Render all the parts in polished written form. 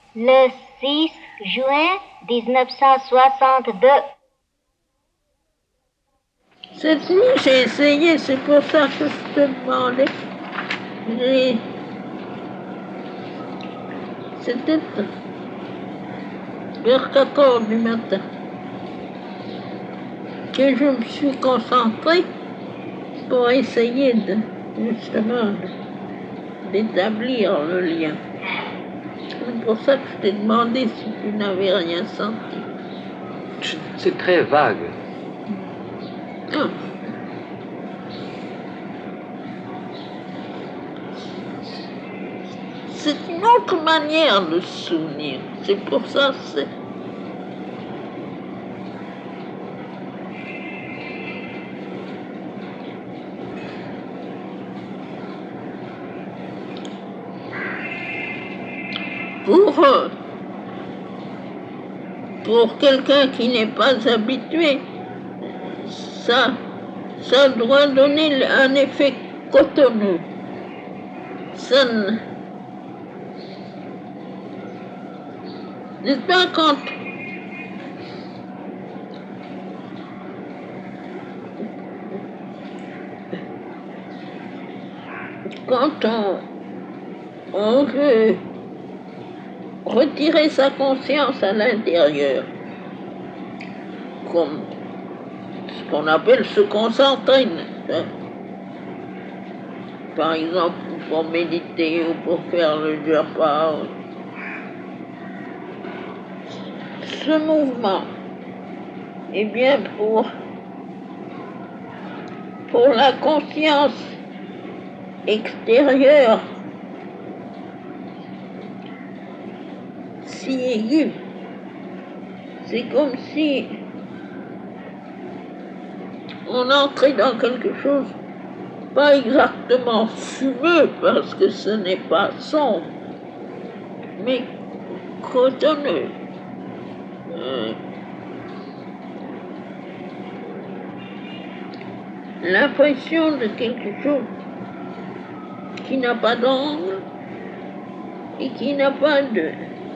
Le 6 juin 1962. Cette nuit, j'ai essayé, c'est pour ça que je te demandais. C'était vers 4 heures du matin que je me suis concentrée pour essayer justement d'établir le lien. C'est pour ça que je t'ai demandé si tu n'avais rien senti. C'est très vague. Ah. C'est une autre manière de se souvenir. C'est pour ça que pour quelqu'un qui n'est pas habitué, ça doit donner un effet cotonneux. Ça n'est pas quand on veut retirer sa conscience à l'intérieur, comme ce qu'on appelle se concentrer, par exemple pour méditer ou pour faire le japa. Ce mouvement, eh bien pour la conscience extérieure si aiguë, c'est comme si on entrait dans quelque chose pas exactement fumeux parce que ce n'est pas sombre, mais cotonneux. L'impression de quelque chose qui n'a pas d'angle et qui n'a pas de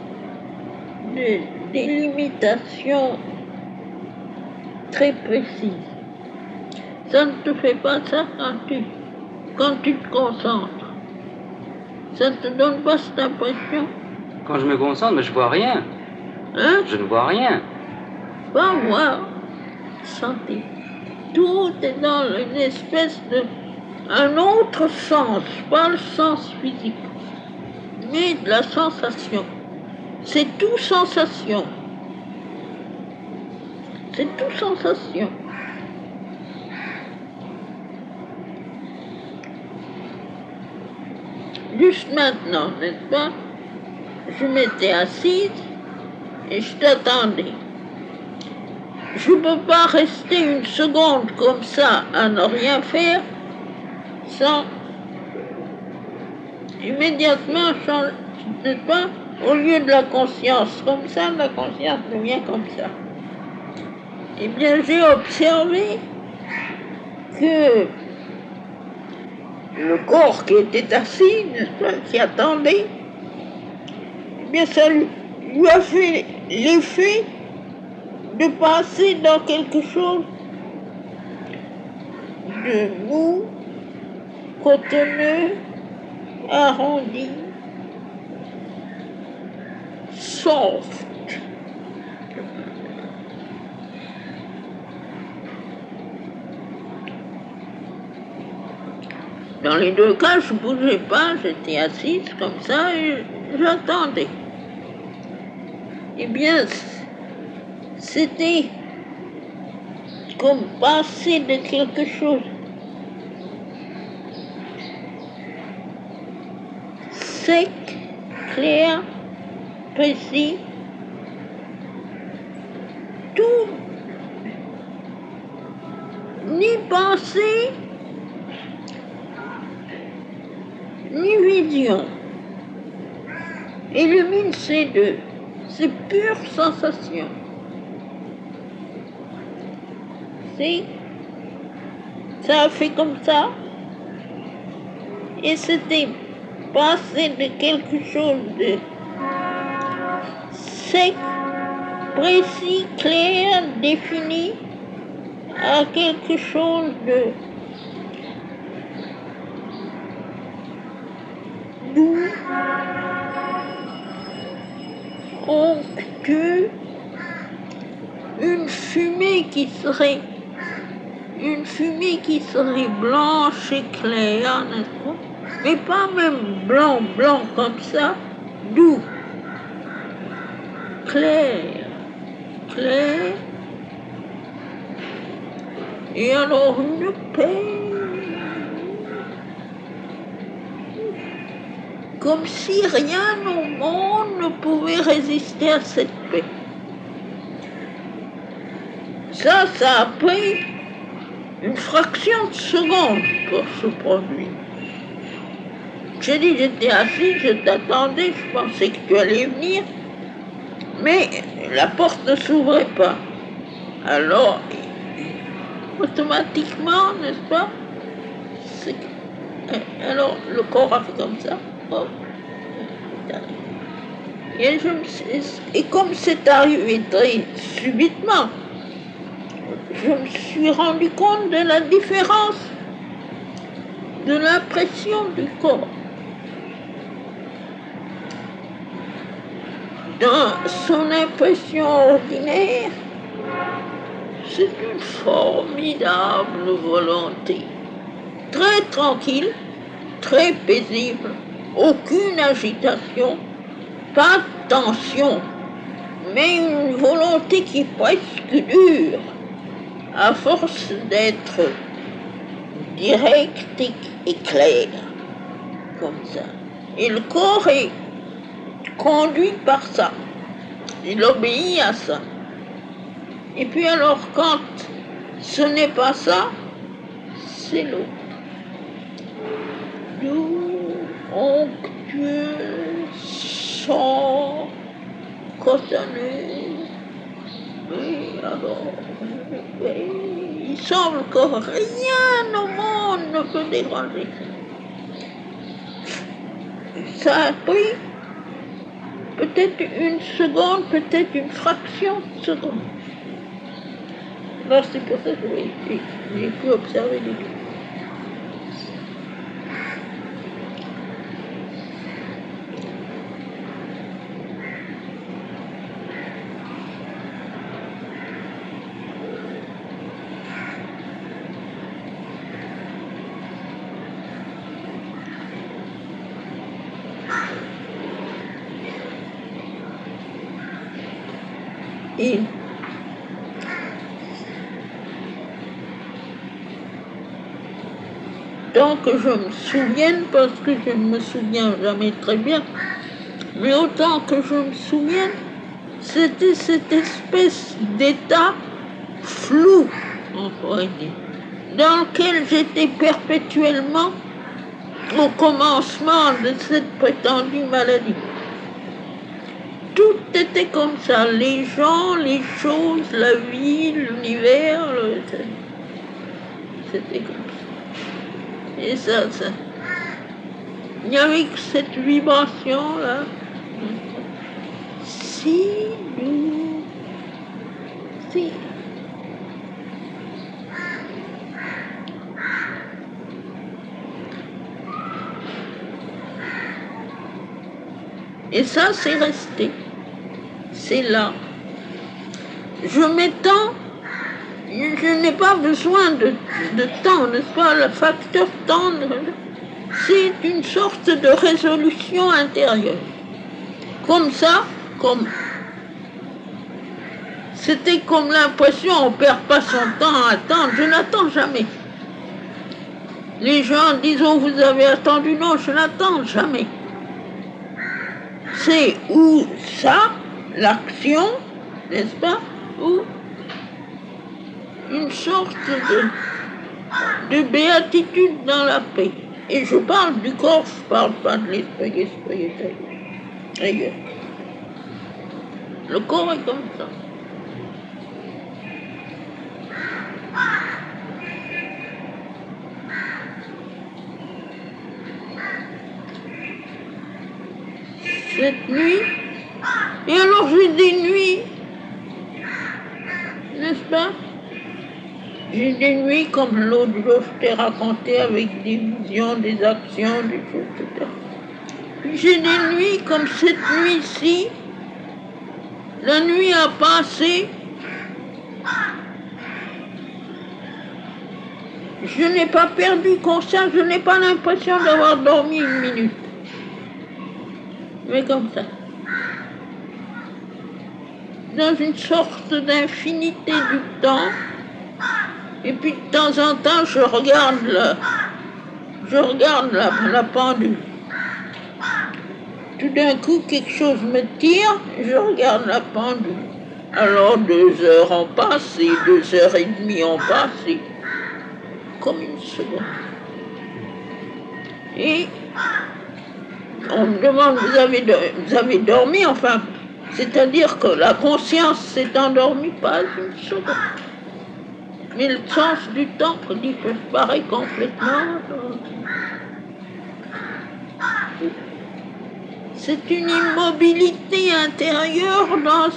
délimitation très précise. Ça ne te fait pas ça quand tu te concentres. Ça ne te donne pas cette impression? Quand je me concentre, mais je vois rien. Hein? Je ne vois rien. Pas voir, sentir. Tout est dans une espèce un autre sens, pas le sens physique, mais de la sensation. C'est tout sensation. C'est tout sensation. Juste maintenant, n'est-ce pas? Je m'étais assise et je t'attendais. Je ne peux pas rester une seconde comme ça à ne rien faire sans immédiatement changer, n'est-ce pas? Au lieu de la conscience comme ça, la conscience devient comme ça. Eh bien, j'ai observé que le corps qui était assis, n'est-ce pas, qui attendait, eh bien, ça lui a fait l'effet de passer dans quelque chose de mou, cotonneux, arrondi, soft. Dans les deux cas, je ne bougeais pas, j'étais assise comme ça et j'attendais. Eh bien, c'était comme passer de quelque chose sec, clair, précis, tout, ni pensée, ni vision. Illumine ces deux, c'est pure sensation. Ça a fait comme ça, et c'était passé de quelque chose sec, précis, clair, défini, à quelque chose de doux, onctueux, une fumée qui serait blanche et claire, n'est-ce pas? Mais pas même blanc comme ça, doux, clair, et alors une paix, comme si rien au monde ne pouvait résister à cette paix. Ça a pris une fraction de seconde pour se produire. J'ai dit, j'étais assis, je t'attendais, je pensais que tu allais venir, mais la porte ne s'ouvrait pas. Alors, automatiquement, n'est-ce pas? Alors, le corps a fait comme ça. Oh. Et comme c'est arrivé très subitement, je me suis rendu compte de la différence de l'impression du corps. Dans son impression ordinaire, c'est une formidable volonté, très tranquille, très paisible, aucune agitation, pas de tension, mais une volonté qui est presque dure, à force d'être direct et clair, comme ça. Et le corps est conduit par ça. Il obéit à ça. Et puis alors, quand ce n'est pas ça, c'est l'autre. Doux, onctueux, sans, cotonneux. Oui, alors, il semble que rien au monde ne peut déranger ça. Ça a pris peut-être une seconde, peut-être une fraction de seconde. Alors c'est pour ça que j'ai pu observer les deux. Et tant que je me souvienne, parce que je ne me souviens jamais très bien, mais autant que je me souvienne, c'était cette espèce d'état flou, on pourrait dire, dans lequel j'étais perpétuellement au commencement de cette prétendue maladie. Tout était comme ça, les gens, les choses, la vie, l'univers, c'était comme ça. Et ça, il y avait que cette vibration-là, si doux, si. Et ça, c'est resté. C'est là. Je m'étends, je n'ai pas besoin de temps, n'est-ce pas? Le facteur temps, c'est une sorte de résolution intérieure. Comme ça, c'était comme l'impression, on ne perd pas son temps à attendre, je n'attends jamais. Les gens disent, oh, vous avez attendu, non, je n'attends jamais. C'est où ça, l'action, n'est-ce pas, ou une sorte de béatitude dans la paix. Et je parle du corps, je ne parle pas de l'esprit, l'esprit est ailleurs. Le corps est comme ça. Cette nuit, et Et alors j'ai des nuits, n'est-ce pas? J'ai des nuits comme l'autre jour je t'ai raconté avec des visions, des actions, des choses, etc. Puis j'ai des nuits comme cette nuit-ci. La nuit a passé. Je n'ai pas perdu conscience, je n'ai pas l'impression d'avoir dormi une minute. Mais comme ça. Dans une sorte d'infinité du temps. Et puis de temps en temps, je regarde la pendule. Tout d'un coup, quelque chose me tire, je regarde la pendule. Alors 2 heures ont passé, 2 heures et demie ont passé. Comme une seconde. Et on me demande, vous avez dormi, enfin, c'est-à-dire que la conscience s'est endormie pas une seconde. Mais le sens du temps disparaît complètement. C'est une immobilité intérieure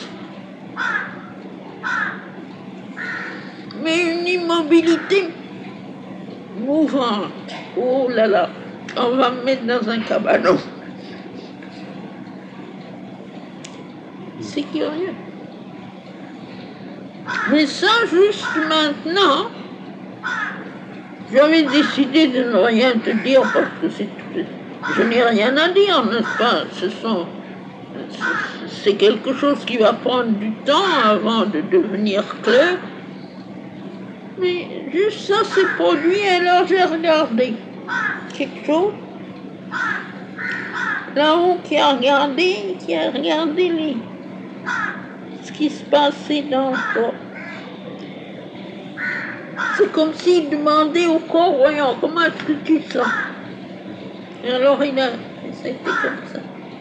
mais une immobilité mouvante. Oh là là, on va me mettre dans un cabanon. C'est curieux. Mais ça, juste maintenant, j'avais décidé de ne rien te dire parce que je n'ai rien à dire, n'est-ce pas? C'est quelque chose qui va prendre du temps avant de devenir clair. Mais juste ça s'est produit et alors j'ai regardé quelque chose. Là-haut qui a regardé ce qui se passait dans le corps. C'est comme s'il demandait au corps, voyons, comment est-ce que tu sens? Et alors c'était comme ça.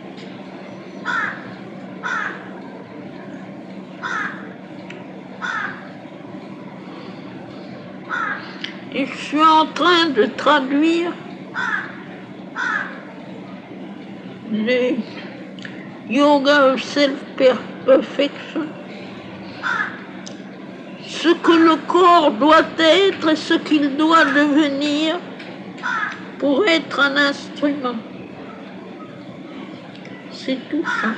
Et je suis en train de traduire le yoga of self-perfection, ce que le corps doit être et ce qu'il doit devenir pour être un instrument. C'est tout ça.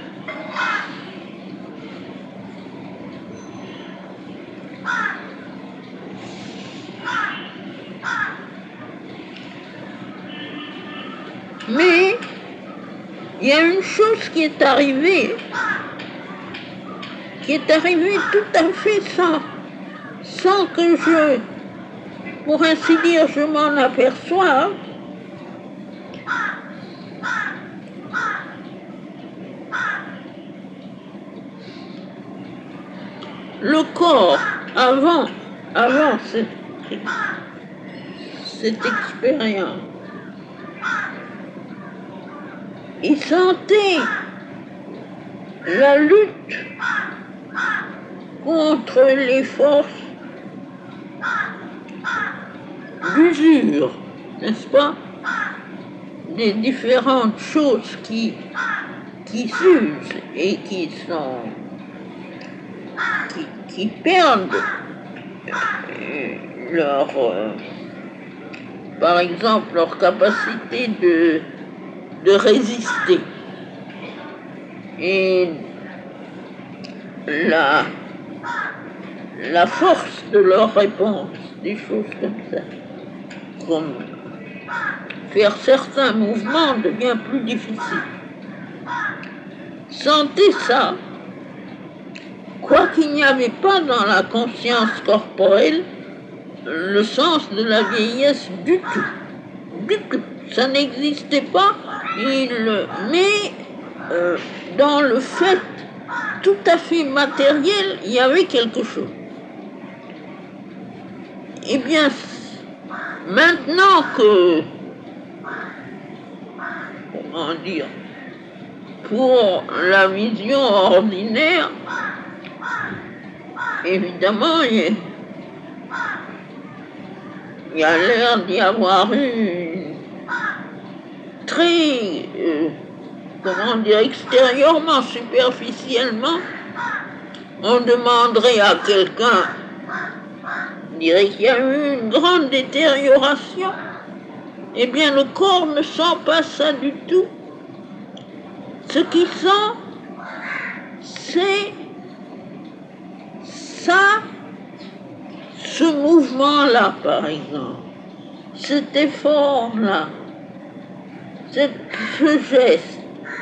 Mais il y a une chose qui est arrivée tout à fait sans que je, pour ainsi dire, je m'en aperçoive. Le corps, avant cette expérience, il sentait la lutte contre les forces d'usure, n'est-ce pas? Des différentes choses qui s'usent et qui perdent leur, par exemple, leur capacité de résister. Et la force de leur réponse, des choses comme ça. Comme faire certains mouvements devient plus difficile. Sentez ça, quoi qu'il n'y avait pas dans la conscience corporelle le sens de la vieillesse du tout. Du tout. Ça n'existait pas, mais dans le fait tout à fait matériel, il y avait quelque chose. Eh bien, maintenant que, comment dire, pour la vision ordinaire, évidemment, il y a l'air d'y avoir eu une très comment dire, extérieurement, superficiellement, on demanderait à quelqu'un, on dirait qu'il y a eu une grande détérioration. Eh bien, le corps ne sent pas ça du tout. Ce qu'il sent, c'est ça, ce mouvement-là, par exemple, cet effort-là, ce geste,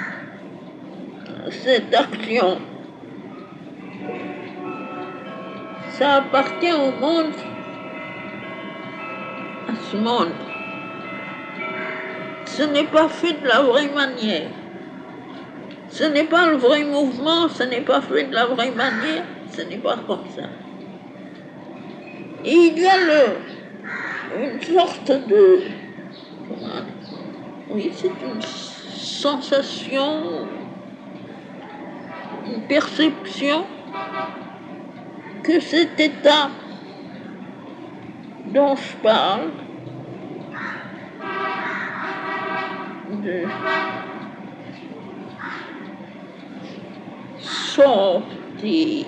cette action. Ça appartient au monde, à ce monde. Ce n'est pas fait de la vraie manière. Ce n'est pas le vrai mouvement, ce n'est pas fait de la vraie manière, ce n'est pas comme ça. Et il y a une sorte de... Oui, c'est une sensation, une perception que cet état dont je parle, de sortie,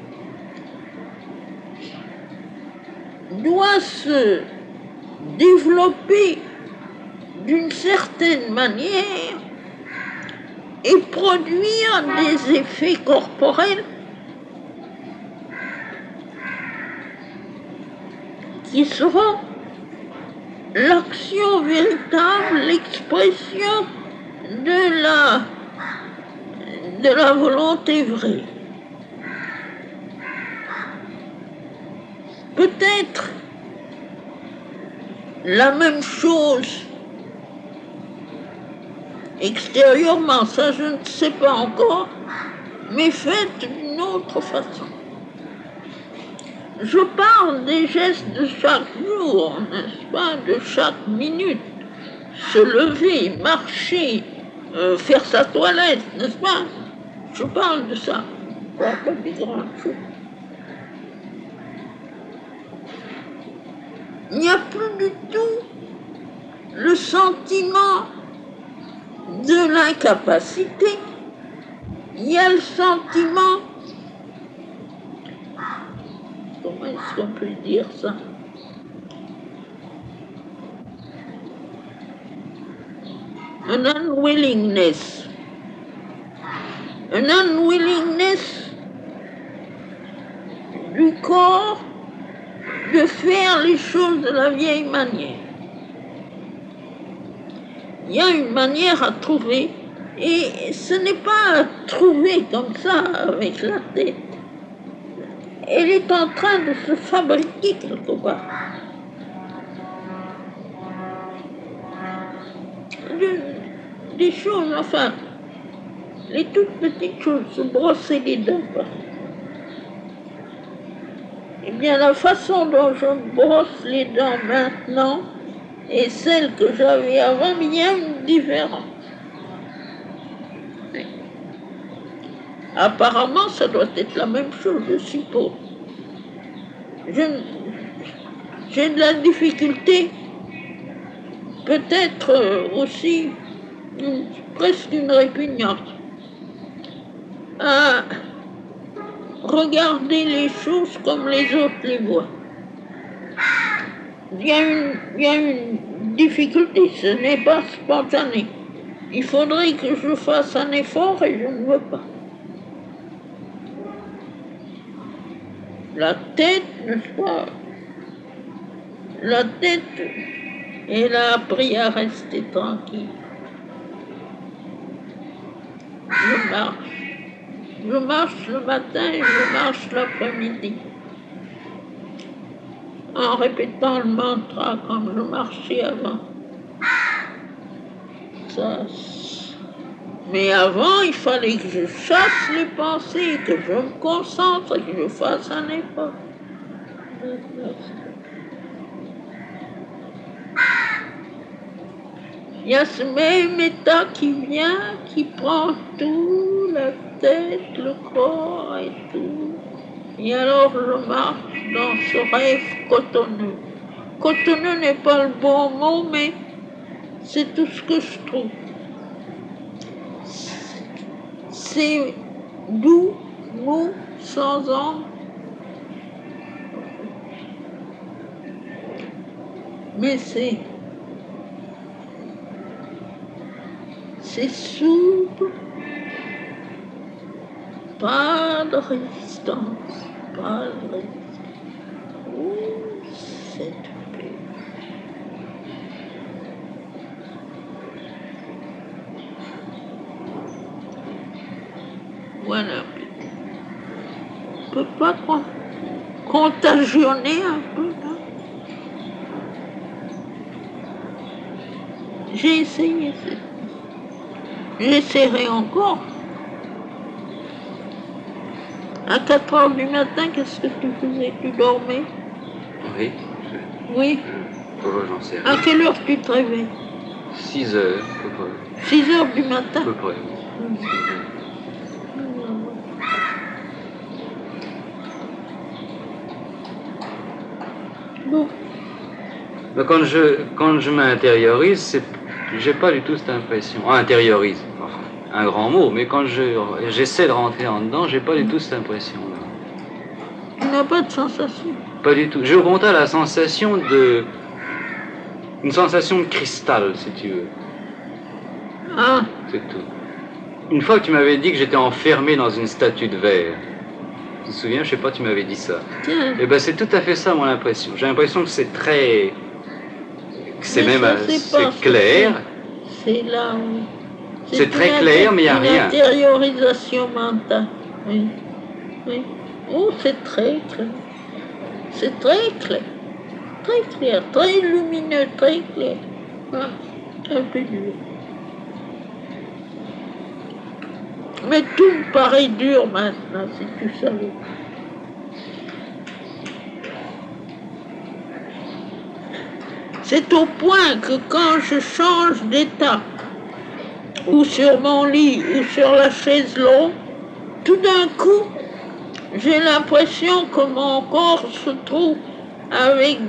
doit se développer d'une certaine manière et produire des effets corporels qui seront l'action véritable, l'expression de la volonté vraie. Peut-être la même chose extérieurement, ça je ne sais pas encore, mais faite d'une autre façon. Je parle des gestes de chaque jour, n'est-ce pas, de chaque minute. Se lever, marcher, faire sa toilette, n'est-ce pas? Je parle de ça, pas des grandes choses. Il n'y a plus du tout le sentiment de l'incapacité. Il y a le sentiment, comment est-ce qu'on peut dire ça? An unwillingness du corps de faire les choses de la vieille manière. Il y a une manière à trouver, et ce n'est pas à trouver comme ça avec la tête. Elle est en train de se fabriquer quelque part. Des choses, enfin, les toutes petites choses, se brosser les dents. Eh bien, la façon dont je brosse les dents maintenant et celle que j'avais avant, il y a une différence. Apparemment, ça doit être la même chose, je suppose. J'ai de la difficulté, peut-être aussi presque une répugnance, à regarder les choses comme les autres les voient. Il y a une difficulté, ce n'est pas spontané. Il faudrait que je fasse un effort et je ne veux pas. La tête, n'est-ce pas? La tête, elle a appris à rester tranquille. Je marche le matin et je marche l'après-midi. En répétant le mantra comme je marchais avant. Ça. Mais avant, il fallait que je chasse les pensées, que je me concentre, que je fasse un effort. Il y a ce même état qui vient, qui prend tout, la tête, le corps et tout. Et alors je marche dans ce rêve cotonneux. Cotonneux n'est pas le bon mot, mais c'est tout ce que je trouve. c'est doux, mou, sans âme. Mais c'est souple, pas de résistance, pas de résistance. Oh, cette paix. Voilà. On peut pas contagionner un peu, là. J'ai essayé, j'essaierai encore. À 4 heures du matin, qu'est-ce que tu faisais? Tu dormais? Oui. Oui. Oh, j'en sais À rien. quelle heure tu te réveilles? 6 heures, à peu près. 6 heures du À matin. peu près. Bon. Mais quand je m'intériorise, j'ai pas du tout cette impression. Intériorise, enfin, un grand mot, mais quand j'essaie de rentrer en dedans, j'ai pas du tout cette impression-là. Tu n'as pas de sensation. Pas du tout. J'ai au contraire la sensation une sensation de cristal, si tu veux. Ah, C'est tout. Une fois que tu m'avais dit que j'étais enfermé dans une statue de verre. Tu te souviens, je sais pas, tu m'avais dit ça. tiens. Et ben c'est tout à fait ça mon impression. J'ai l'impression que c'est très, que c'est Mais même ça, assez c'est pas clair. C'est là où... C'est très clair, mais il n'y a rien. Une intériorisation mentale. Oui. Oui. Oh, c'est très clair. C'est très clair. Très clair, très lumineux, très clair. Ah, un peu dur. Mais tout me paraît dur maintenant, si tu savais. C'est au point que quand je change d'état, ou sur mon lit, ou sur la chaise longue, tout d'un coup, j'ai l'impression que mon corps se trouve avec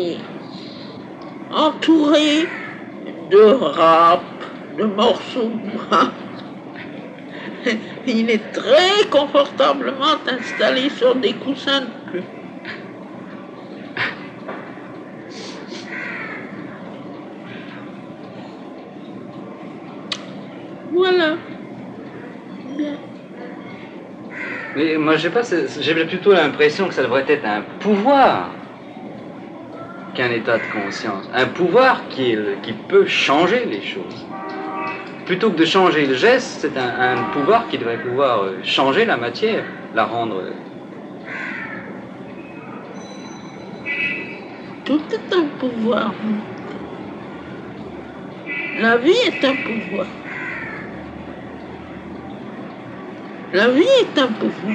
entouré de râpes, de morceaux de bras. Il est très confortablement installé sur des coussins de pluie. Voilà. Bien. Mais moi, je sais pas, j'ai plutôt l'impression que ça devrait être un pouvoir qu'un état de conscience. Un pouvoir qui peut changer les choses. Plutôt que de changer le geste, c'est un pouvoir qui devrait pouvoir changer la matière, la rendre... Tout est un pouvoir. La vie est un pouvoir. La vie est un pouvoir.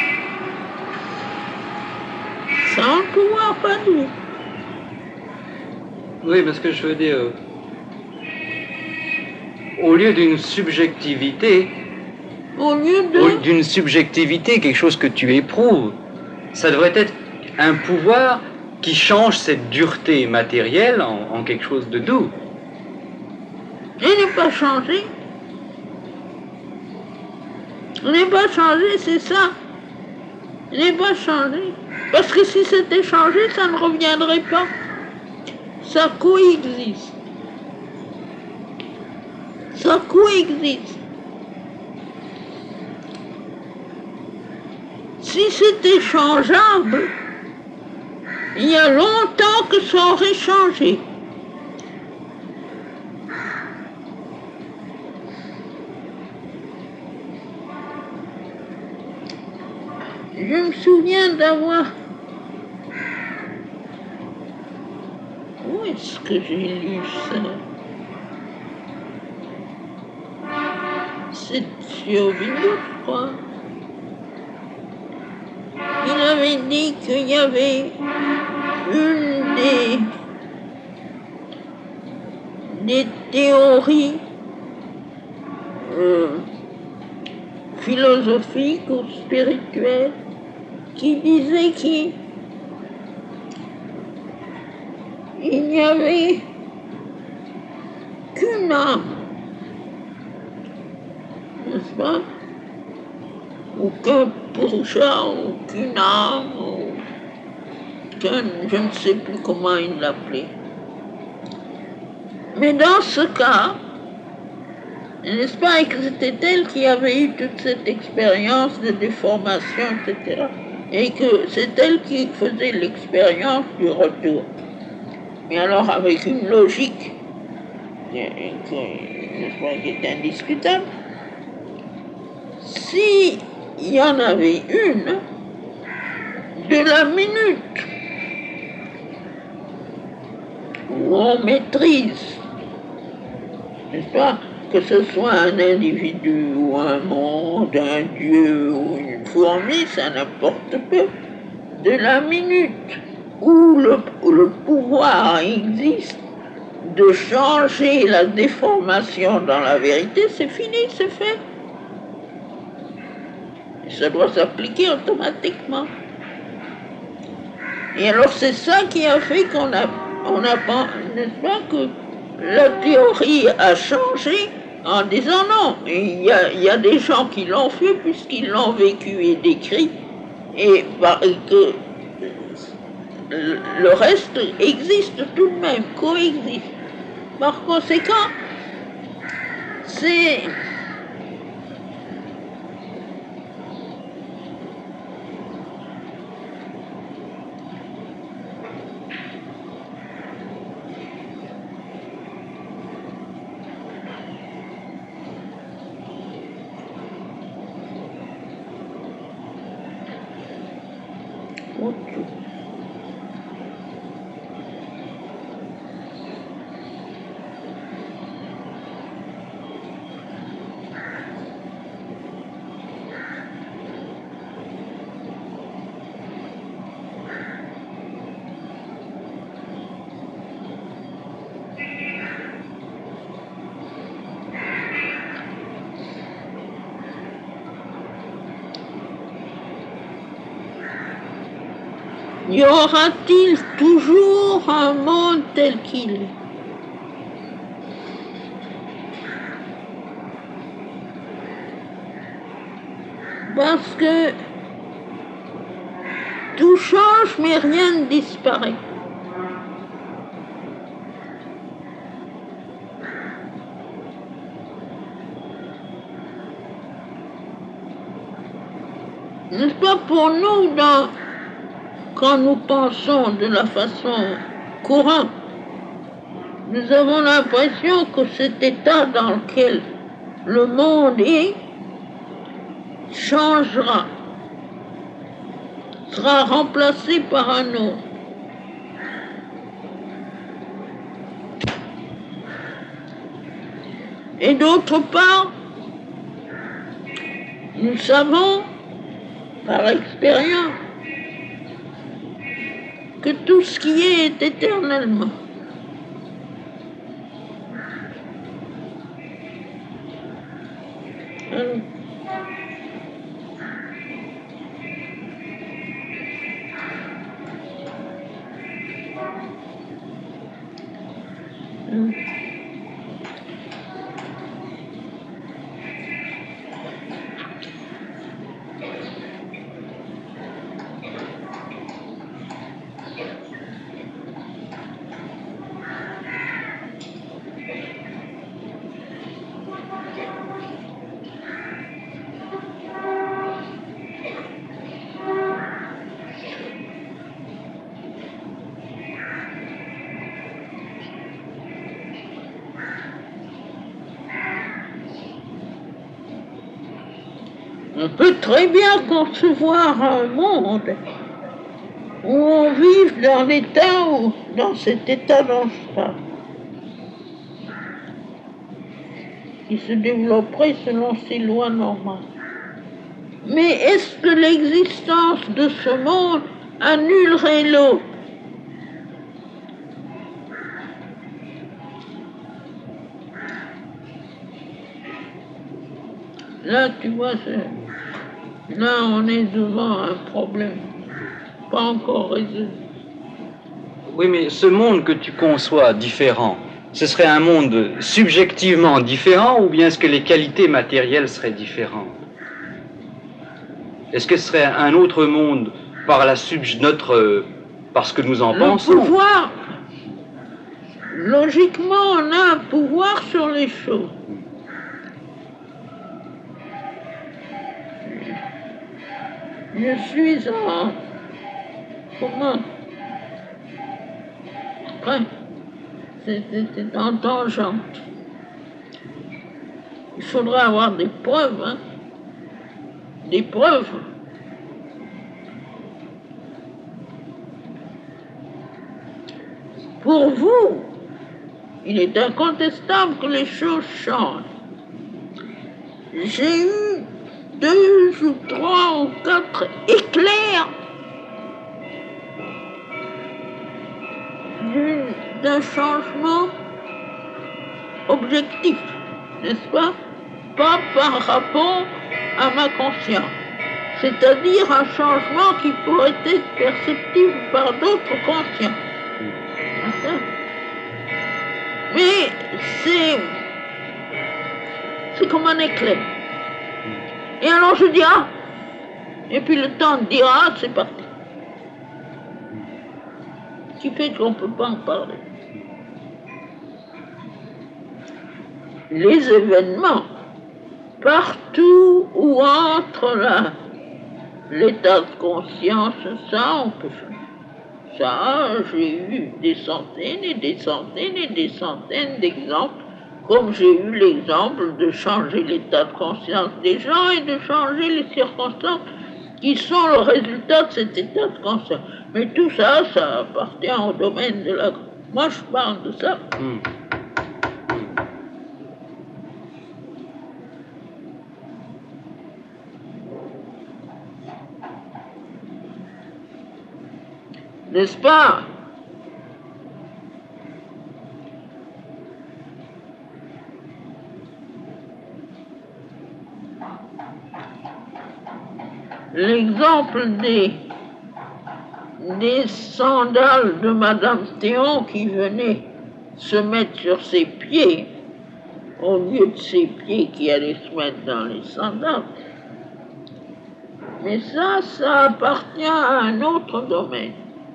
Sans le pouvoir, pas de vie. Oui, mais ce que je veux dire... au lieu d'une subjectivité... Au lieu d'une subjectivité, quelque chose que tu éprouves, ça devrait être un pouvoir qui change cette dureté matérielle en quelque chose de doux. Il n'est pas changé. Il n'est pas changé, c'est ça. Il n'est pas changé. Parce que si c'était changé, ça ne reviendrait pas. Ça coexiste. Ça coexiste. Si c'était changeable, il y a longtemps que ça aurait changé. Je me souviens d'avoir... Où est-ce que j'ai lu ça? C'est sur Bingo, je crois. Il avait dit qu'il y avait une des théories philosophiques ou spirituelles qui disait qu'il n'y avait qu'une âme, n'est-ce pas? qu'un Purusha, ou qu'une âme, ou qu'un, je ne sais plus comment il l'appelait. Mais dans ce cas, n'est-ce pas que c'était elle qui avait eu toute cette expérience de déformation, etc. Et que c'est elle qui faisait l'expérience du retour. Mais alors avec une logique qui est indiscutable, si il y en avait une, de la minute où on maîtrise, n'est-ce pas, que ce soit un individu ou un monde, un dieu ou une fourmi, ça n'importe peu, de la minute où le pouvoir existe de changer la déformation dans la vérité, c'est fini, c'est fait. Et ça doit s'appliquer automatiquement. Et alors c'est ça qui a fait qu'on a n'est-ce pas, que la théorie a changé en disant non. Il y a des gens qui l'ont fait puisqu'ils l'ont vécu et décrit, et que le reste existe tout de même, coexiste. Par conséquent, c'est... Y aura-t-il toujours un monde tel qu'il est? Parce que tout change mais rien ne disparaît. N'est-ce pas pour nous, quand nous pensons de la façon courante, nous avons l'impression que cet état dans lequel le monde est changera, sera remplacé par un autre. Et d'autre part, nous savons par expérience que tout ce qui est éternellement. On peut très bien concevoir un monde où on vive dans l'état ou dans cet état dont je parle, qui se développerait selon ses lois normales. Mais est-ce que l'existence de ce monde annulerait l'autre? Là, tu vois, là, on est devant un problème pas encore résolu. Oui, mais ce monde que tu conçois différent, ce serait un monde subjectivement différent ou bien est-ce que les qualités matérielles seraient différentes? Est-ce que ce serait un autre monde par parce que nous en pensons? Le pouvoir, logiquement, on a un pouvoir sur les choses. Je suis en... Comment? Ouais, c'est en tangente. Il faudra avoir des preuves, hein? Des preuves. Pour vous, il est incontestable que les choses changent. J'ai eu 2 ou 3 ou 4 éclairs d'un changement objectif, n'est-ce pas? Pas par rapport à ma conscience. C'est-à-dire un changement qui pourrait être perceptible par d'autres consciences. Mais c'est comme un éclair. Et alors je dis ah, et puis le temps dira c'est parti. Ce qui fait qu'on ne peut pas en parler. Les événements, partout où entre l'état de conscience, ça on peut faire. Ça, j'ai eu des centaines et des centaines et des centaines d'exemples, comme j'ai eu l'exemple de changer l'état de conscience des gens et de changer les circonstances qui sont le résultat de cet état de conscience. Mais tout ça, ça appartient au domaine de la... Moi, je parle de ça. N'est-ce pas? L'exemple des sandales de Madame Théon qui venaient se mettre sur ses pieds, au lieu de ses pieds qui allaient se mettre dans les sandales. Mais ça appartient à un autre domaine.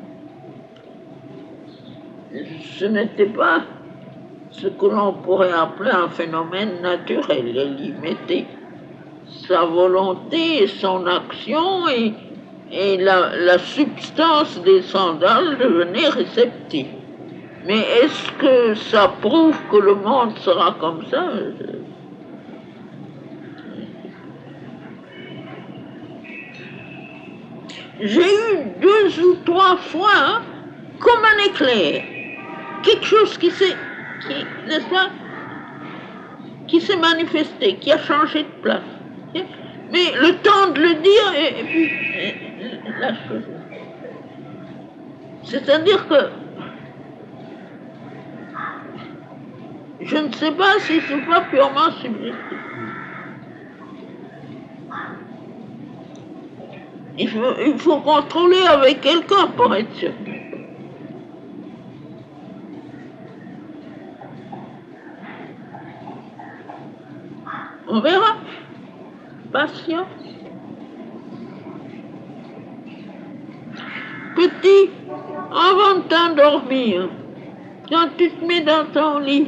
Ce n'était pas ce que l'on pourrait appeler un phénomène naturel. Elle y mettait sa volonté et son action et la substance des sandales devenait réceptive. Mais est-ce que ça prouve que le monde sera comme ça? J'ai eu 2 ou 3 fois, comme un éclair, quelque chose qui s'est manifesté, qui a changé de place. Mais le temps de le dire, et puis la chose. C'est-à-dire que je ne sais pas si c'est pas purement subjectif. Il faut contrôler avec quelqu'un pour être sûr. On verra. Patience. Petit, avant de t'endormir, quand tu te mets dans ton lit,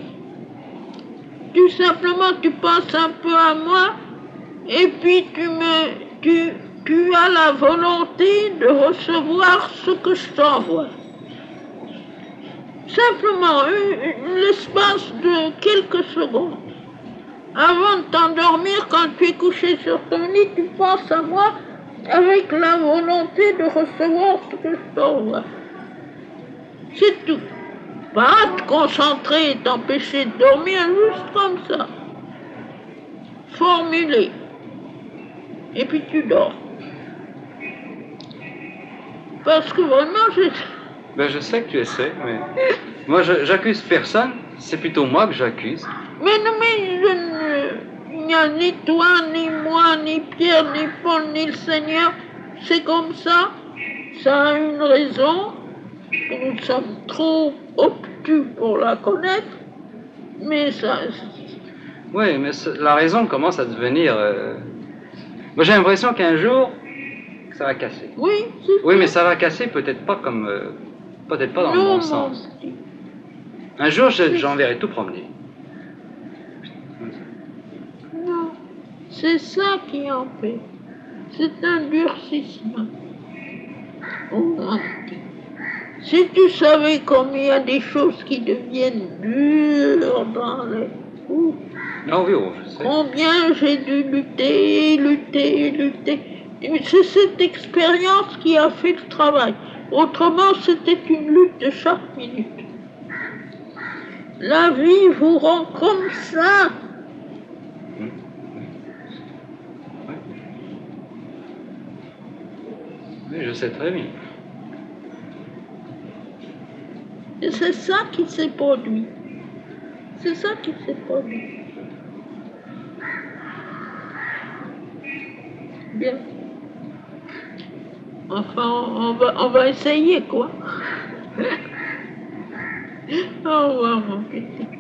tu penses un peu à moi, et puis tu as la volonté de recevoir ce que je t'envoie. Simplement, l'espace de quelques secondes. Avant de t'endormir, quand tu es couché sur ton lit, tu penses à moi avec la volonté de recevoir ce que je t'envoie. C'est tout. Pas te concentrer et t'empêcher de dormir, juste comme ça. Formuler. Et puis tu dors. Parce que vraiment, je sais que tu essaies, mais... Moi, j'accuse personne. C'est plutôt moi que j'accuse. Mais non, il n'y a ni toi, ni moi, ni Pierre, ni Paul, ni le Seigneur. C'est comme ça. Ça a une raison. Nous sommes trop obtus pour la connaître. Mais ça... Oui, mais la raison commence à devenir... Moi, j'ai l'impression qu'un jour, que ça va casser. Oui, Oui, mais ça va casser peut-être pas comme... peut-être pas dans le bon sens. Un jour, j'enverrai tout promener. Non, c'est ça qui empêche. C'est un durcissement. Si tu savais combien il y a des choses qui deviennent dures dans les coups, Non, oui, oh, je sais. combien j'ai dû lutter. Et c'est cette expérience qui a fait le travail. Autrement, c'était une lutte de chaque minute. La vie vous rend comme ça. Oui, je sais très bien. Et c'est ça qui s'est produit. C'est ça qui s'est produit. Bien. Enfin, on va essayer, quoi. Au revoir, mon petit.